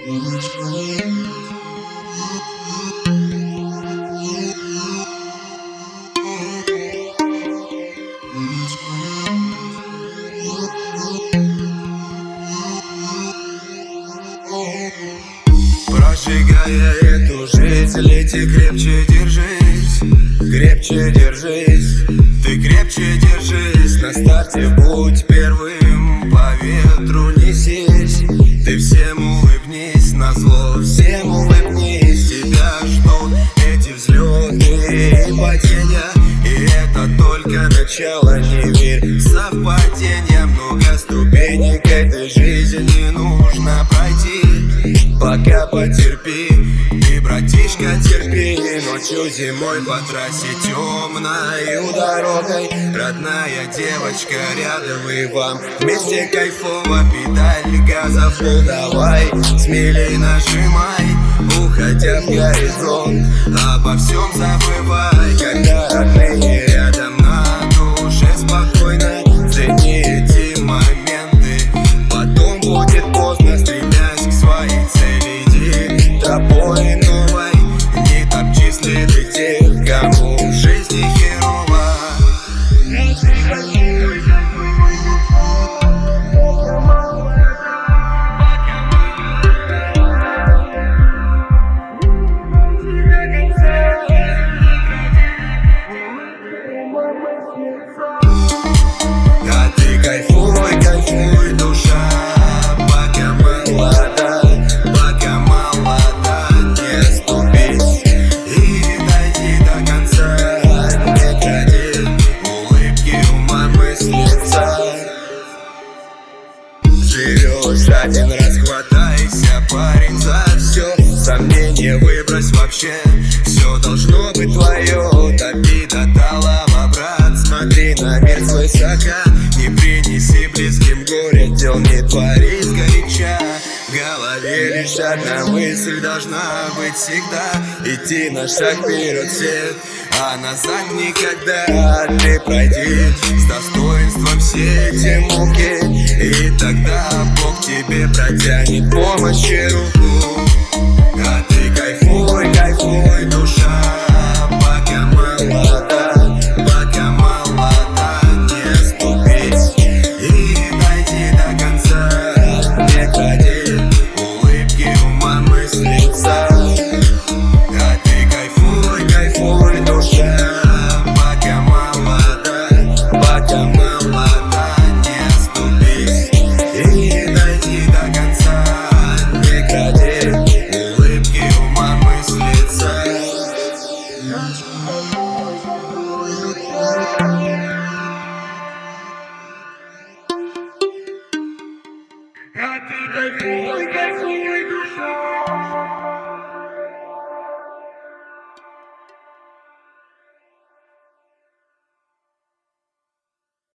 Прожигая эту жизнь, лети, крепче держись, крепче держись. Ты крепче держись, на старте будь первым, по ветру несись. Ты всем улыбнись, назло всем улыбнись. Тебя ждут эти взлеты и падения, и это только начало, не верь в совпадения. Много ступенек этой жизни нужно пройти, пока потерпи, ты, братишка, терпи. Ночью, зимой по трассе темною дорогой, родная девочка рядом, и вам вместе кайфово. Педаль газа в пол давай, смелей нажимай, уходя в горизонт, обо всем забывай. Когда родные рядом, на душе спокойно, цени эти моменты, потом будет поздно. Стремясь к своей цели, иди тропой новой, не топчи следы тех, кому в жизни херово. А ты кайфуй, кайфуй, душа, пока молода, пока молода. Не оступись и дойди до конца, не кради улыбки у мамы с лица. Живешь один раз, хватайся, парень, за все. Сомнения выбрось вообще, все должно быть твое. Топи до талого, брат, смотри на мир свысока. Не принеси близким горе, дел не твори сгоряча. В голове лишь одна мысль должна быть всегда: идти на шаг вперед всех, а назад никогда. Ты пройди с достоинством все эти муки, и тогда Бог тебе протянет помощи руку. А ты кайфуй, кайфуй, душа, пока молода, пока молода. Не оступись и дойди до конца, не кради улыбки у мамы с лица. А ты кайфуй, кайфуй, душа, пока молода, пока молода. Не оступись и дойди до конца, не кради улыбки у мамы с лица. А ты кайфуй,